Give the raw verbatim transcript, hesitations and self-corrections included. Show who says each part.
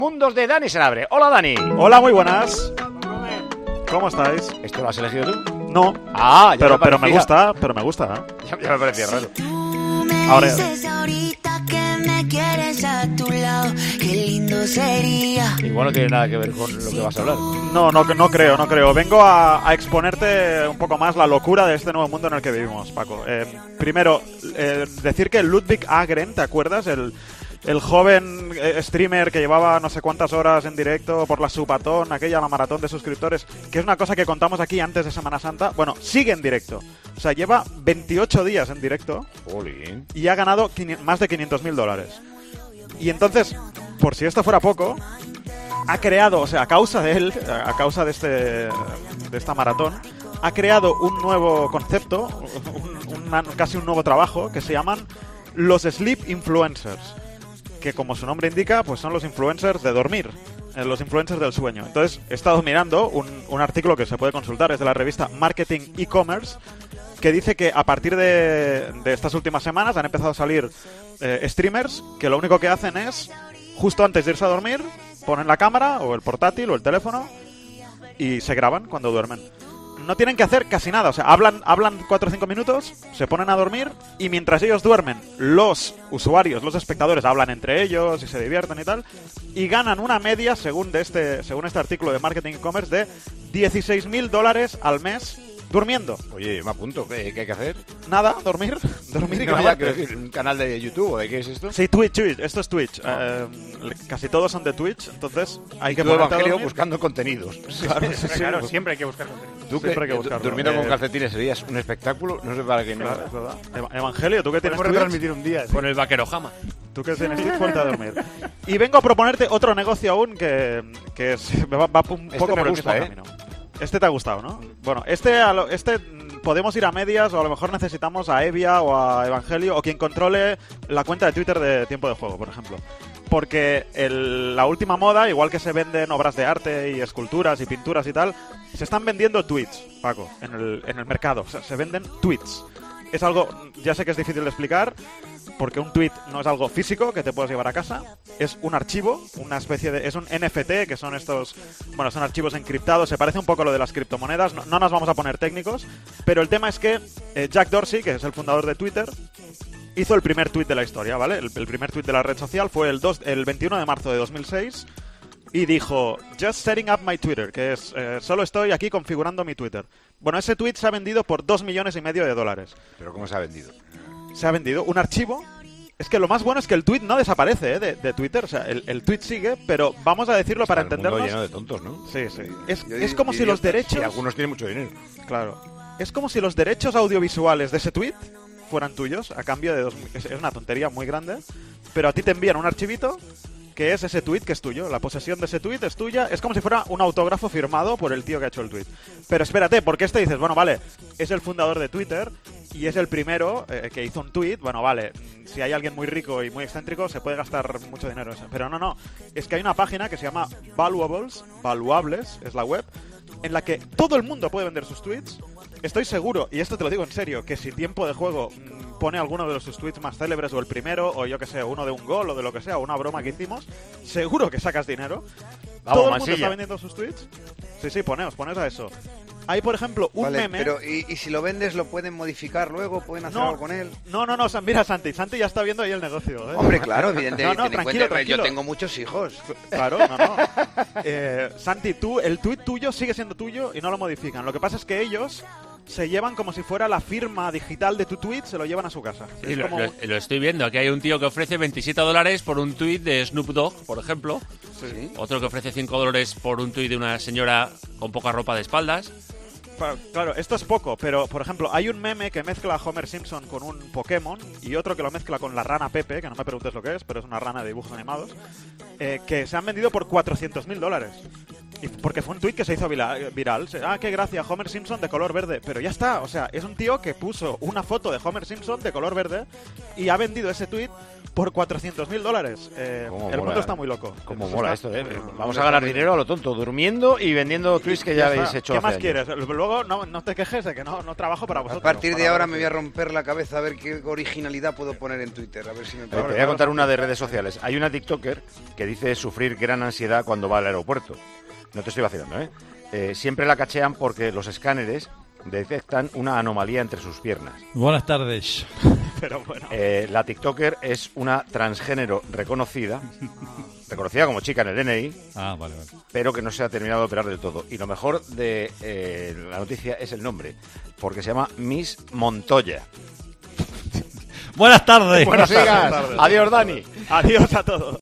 Speaker 1: Mundos de Dani Senabre. Hola, Dani.
Speaker 2: Hola, muy buenas. ¿Cómo estáis?
Speaker 1: ¿Esto lo has elegido tú?
Speaker 2: No.
Speaker 1: Ah, ya
Speaker 2: pero,
Speaker 1: me
Speaker 2: pero me
Speaker 1: parecía.
Speaker 2: gusta, pero me gusta. ¿eh?
Speaker 1: Ya, ya me parecía raro.
Speaker 2: Ahora,
Speaker 1: Igual no tiene nada que ver con lo que vas a hablar.
Speaker 2: no, no, no creo, no creo. Vengo a, a exponerte un poco más la locura de este nuevo mundo en el que vivimos, Paco. Eh, primero, eh, decir que Ludwig Agren, ¿te acuerdas? El, el joven eh, streamer que llevaba no sé cuántas horas en directo por la Supatón, aquella la maratón de suscriptores, que es una cosa que contamos aquí antes de Semana Santa. Bueno, sigue en directo. O sea, lleva veintiocho días en directo
Speaker 1: Jolín.
Speaker 2: y ha ganado quinientos más de quinientos mil dólares. Y entonces, por si esto fuera poco, ha creado, o sea, a causa de él, a causa de este de esta maratón, ha creado un nuevo concepto, un, una, casi un nuevo trabajo, que se llaman los Sleep Influencers, que como su nombre indica, pues son los influencers de dormir, eh, los influencers del sueño. Entonces, he estado mirando un, un artículo que se puede consultar, es de la revista Marketing E-Commerce, que dice que a partir de, de estas últimas semanas han empezado a salir eh, streamers que lo único que hacen es, justo antes de irse a dormir, ponen la cámara o el portátil o el teléfono y se graban cuando duermen. No tienen que hacer casi nada, o sea, hablan hablan cuatro o cinco minutos, se ponen a dormir y mientras ellos duermen, los usuarios, los espectadores hablan entre ellos y se divierten y tal, y ganan una media, según de este según este artículo de Marketing E-Commerce, de dieciséis mil dólares al mes durmiendo.
Speaker 1: Oye, me apunto. ¿Qué, qué hay que hacer?
Speaker 2: Nada, dormir, dormir y
Speaker 1: No, ya,
Speaker 2: grabarte.
Speaker 1: quiero decir, ¿un canal de YouTube o de qué es esto?
Speaker 2: Sí, Twitch, Twitch, esto es Twitch. Eh, casi todos son de Twitch, entonces hay que
Speaker 1: Tu
Speaker 2: ponerte a
Speaker 1: evangelio
Speaker 2: dormir.
Speaker 1: buscando contenidos.
Speaker 2: Claro, sí, sí,
Speaker 3: Claro,
Speaker 2: pues,
Speaker 3: siempre hay que buscar contenido.
Speaker 1: Tú
Speaker 2: siempre
Speaker 1: que
Speaker 2: hay que buscarlo.
Speaker 1: durmiendo
Speaker 2: Eh,
Speaker 1: con calcetines serías un espectáculo, no sé para qué no.
Speaker 2: claro, es verdad. Eva- Evangelio, ¿tú qué tienes
Speaker 3: Podemos
Speaker 2: Twitch?
Speaker 3: retransmitir un día. ¿sí?
Speaker 4: Con el vaquero Jama.
Speaker 2: ¿Tú qué tienes Twitch? Ponte a dormir. Y vengo a proponerte otro negocio aún que, que es- va, va un
Speaker 1: Este
Speaker 2: poco
Speaker 1: me
Speaker 2: por el
Speaker 1: gusta,
Speaker 2: mismo
Speaker 1: ¿eh?
Speaker 2: camino. Este te ha gustado, ¿no? Bueno, este, a lo- este mm, podemos ir a medias o a lo mejor necesitamos a Evia o a Evangelio o quien controle la cuenta de Twitter de Tiempo de Juego, por ejemplo. Porque el- la última moda, igual que se venden obras de arte y esculturas y pinturas y tal, se están vendiendo tweets, Paco, en el, en el mercado. O sea, se venden tweets. Es algo, ya sé que es difícil de explicar, porque un tweet no es algo físico que te puedes llevar a casa, es un archivo, una especie de... es un N F T, que son estos... bueno, son archivos encriptados, se parece un poco a lo de las criptomonedas, no, no nos vamos a poner técnicos, pero el tema es que eh, Jack Dorsey, que es el fundador de Twitter, hizo el primer tweet de la historia, ¿vale? El, el primer tweet de la red social fue el, dos, el veintiuno de marzo de dos mil seis y dijo, just setting up my Twitter, que es, eh, solo estoy aquí configurando mi Twitter. Bueno, ese tweet se ha vendido por dos millones y medio de dólares.
Speaker 1: Pero ¿cómo se ha vendido?
Speaker 2: Se ha vendido un archivo. Es que lo más bueno es que el tweet no desaparece, ¿eh? de, de Twitter. O sea, el, el tweet sigue, pero vamos a decirlo para
Speaker 1: Está el mundo
Speaker 2: entendernos.
Speaker 1: lleno de tontos, ¿no?
Speaker 2: Sí, sí. Es,
Speaker 1: Yo
Speaker 2: es
Speaker 1: digo-
Speaker 2: como si los
Speaker 1: idiotas.
Speaker 2: derechos...
Speaker 1: Y algunos tienen mucho dinero.
Speaker 2: Claro. Es como si los derechos audiovisuales de ese tweet fueran tuyos a cambio de dos... Es, es una tontería muy grande, pero a ti te envían un archivito que es ese tweet que es tuyo. La posesión de ese tweet es tuya. Es como si fuera un autógrafo firmado por el tío que ha hecho el tweet. Pero espérate, porque este dices, bueno, vale, es el fundador de Twitter y es el primero eh, que hizo un tweet. Bueno, vale, si hay alguien muy rico y muy excéntrico se puede gastar mucho dinero en eso. Pero no, no. Es que hay una página que se llama Valuables, Valuables, es la web, en la que todo el mundo puede vender sus tweets. Estoy seguro, y esto te lo digo en serio, que si Tiempo de Juego mmm, pone alguno de sus tweets más célebres, o el primero, o yo que sé, uno de un gol, o de lo que sea, o una broma que hicimos, seguro que sacas dinero.
Speaker 1: Vamos,
Speaker 2: ¿Todo el mundo
Speaker 1: Mansilla.
Speaker 2: está vendiendo sus tweets? Sí, sí, poneos, poneos a eso. Hay, por ejemplo, un
Speaker 5: Vale,
Speaker 2: meme...
Speaker 5: pero ¿y, y si lo vendes lo pueden modificar luego? ¿Pueden hacer
Speaker 2: No,
Speaker 5: algo con él?
Speaker 2: no, no, no, San- mira Santi, Santi ya está viendo ahí el negocio. ¿eh?
Speaker 5: Hombre, claro, evidentemente.
Speaker 2: No, no,
Speaker 5: ten en
Speaker 2: tranquilo,
Speaker 5: cuenta que yo
Speaker 2: tranquilo.
Speaker 5: tengo muchos hijos.
Speaker 2: Claro, no, no. Eh, Santi, tú, el tweet tuyo sigue siendo tuyo y no lo modifican. Lo que pasa es que ellos se llevan como si fuera la firma digital de tu tweet, se lo llevan a su casa.
Speaker 4: Sí,
Speaker 2: Es
Speaker 4: lo,
Speaker 2: como-
Speaker 4: lo- lo estoy viendo. Aquí hay un tío que ofrece veintisiete dólares por un tuit de Snoop Dogg, por ejemplo.
Speaker 5: Sí.
Speaker 4: Otro que ofrece cinco dólares por un tuit de una señora con poca ropa de espaldas.
Speaker 2: Pa- Claro, esto es poco, pero por ejemplo, hay un meme que mezcla a Homer Simpson con un Pokémon y otro que lo mezcla con la rana Pepe, que no me preguntes lo que es, pero es una rana de dibujos animados, eh, que se han vendido por cuatrocientos mil dólares. Y porque fue un tuit que se hizo vila- viral. Se- Ah, qué gracia, Homer Simpson de color verde. Pero ya está, o sea, es un tío que puso una foto de Homer Simpson de color verde y ha vendido ese tuit por cuatrocientos mil dólares. Eh,
Speaker 1: Cómo
Speaker 2: el
Speaker 1: mola,
Speaker 2: mundo está muy loco.
Speaker 1: Cómo
Speaker 2: Eso
Speaker 1: mola
Speaker 2: está-
Speaker 1: esto, ¿eh? Vamos a ganar dinero a lo tonto, durmiendo y vendiendo tweets que ya
Speaker 2: está.
Speaker 1: habéis hecho
Speaker 2: ¿Qué
Speaker 1: hace
Speaker 2: más
Speaker 1: años.
Speaker 2: quieres? Luego no, no te quejes de que no, no trabajo para
Speaker 5: A
Speaker 2: vosotros.
Speaker 5: partir de
Speaker 2: para
Speaker 5: ahora
Speaker 2: vosotros.
Speaker 5: me voy a romper la cabeza a ver qué originalidad puedo poner en Twitter. A ver si me
Speaker 1: Eh,
Speaker 5: pego.
Speaker 1: te voy a contar una de redes sociales. Hay una TikToker que dice sufrir gran ansiedad cuando va al aeropuerto. No te estoy vacilando, ¿eh? Eh, siempre la cachean porque los escáneres detectan una anomalía entre sus piernas.
Speaker 3: Buenas tardes.
Speaker 2: Pero bueno.
Speaker 1: Eh, la TikToker es una transgénero reconocida, reconocida como chica en el N I,
Speaker 3: Ah, vale, vale.
Speaker 1: pero que no se ha terminado de operar del todo. Y lo mejor de eh, la noticia es el nombre, porque se llama Miss Montoya.
Speaker 3: Buenas tardes.
Speaker 1: Buenas
Speaker 2: Buenas
Speaker 1: tardes.
Speaker 2: tardes.
Speaker 1: Adiós, Dani.
Speaker 2: Adiós a todos.